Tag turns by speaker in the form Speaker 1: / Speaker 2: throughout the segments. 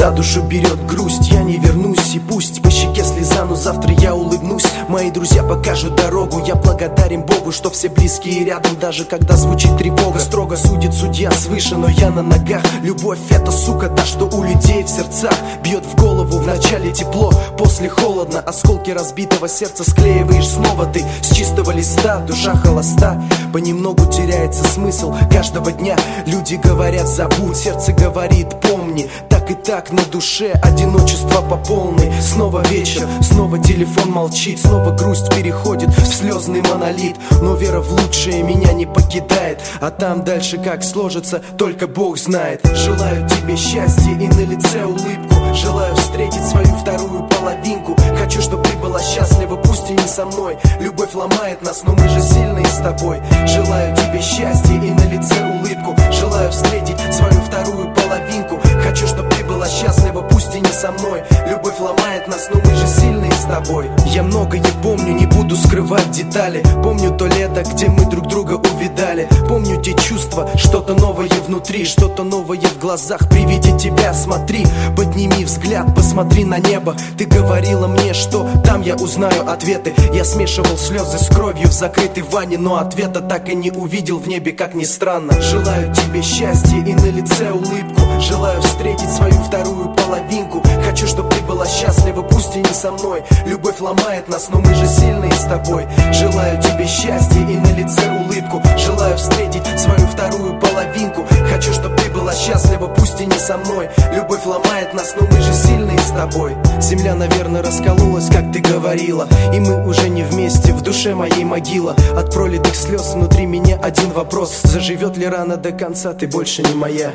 Speaker 1: За душу берет грусть, я не вернусь. И пусть по щеке слеза, но завтра я улыбнусь. Мои друзья покажут дорогу. Я благодарен Богу, что все близкие рядом, даже когда звучит тревога. Строго судит судья свыше, но я на ногах. Любовь это, сука, та, что у людей в сердцах. Бьет в голову, вначале тепло, после холодно. Осколки разбитого сердца склеиваешь снова ты. С чистого листа душа холоста. Понемногу теряется смысл каждого дня. Люди говорят забудь, сердце говорит помни. Так и так на душе одиночество по полной. Снова вечер, снова телефон молчит. Снова грусть переходит в слезный монолит. Но вера в лучшее меня не покидает. А там дальше как сложится, только Бог знает. Желаю тебе счастья и на лице улыбку. Желаю встретить свою вторую половинку. Хочу, чтобы ты была счастлива, пусть и не со мной. Любовь ломает нас, но мы же сильные с тобой. Желаю тебе счастья и на лице улыбку. Желаю встретить свою вторую половинку. Хочу, чтобы ты была счастлива, пусть и не со мной. Любовь ломает нас, но мы же сильные с тобой. Я многое помню, не буду скрывать детали. Помню то лето, где мы друг друга увидали. Помню те чувства, что-то новое внутри, что-то новое в глазах при виде тебя. Смотри, подними взгляд, посмотри на небо. Ты говорила мне, что там я узнаю ответы. Я смешивал слезы с кровью в закрытой ванне, но ответа так и не увидел в небе, как ни странно. Желаю тебе счастья и на лице улыбку. Желаю встретить свою вторую половинку. Хочу, чтобы ты была счастлива, пусть и не со мной. Любовь ломает нас, но мы же сильные с тобой. Желаю тебе счастья и на лице улыбку. Желаю встретить свою вторую половинку. Хочу, чтобы ты была счастлива, пусть и не со мной. Любовь ломает нас, но мы же сильные с тобой. Земля, наверное, раскололась, как ты говорила. И мы уже не вместе, в душе моей могила. От пролитых слез внутри меня один вопрос: заживет ли рана до конца, ты больше не моя.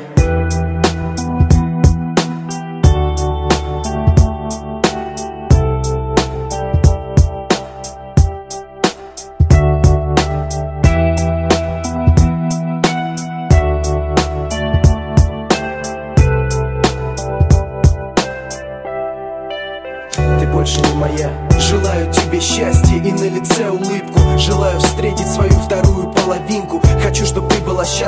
Speaker 1: Ты больше не моя. Желаю тебе счастья и на лице улыбку. Желаю встретить свою вторую половинку. Хочу, чтобы ты была счастлива.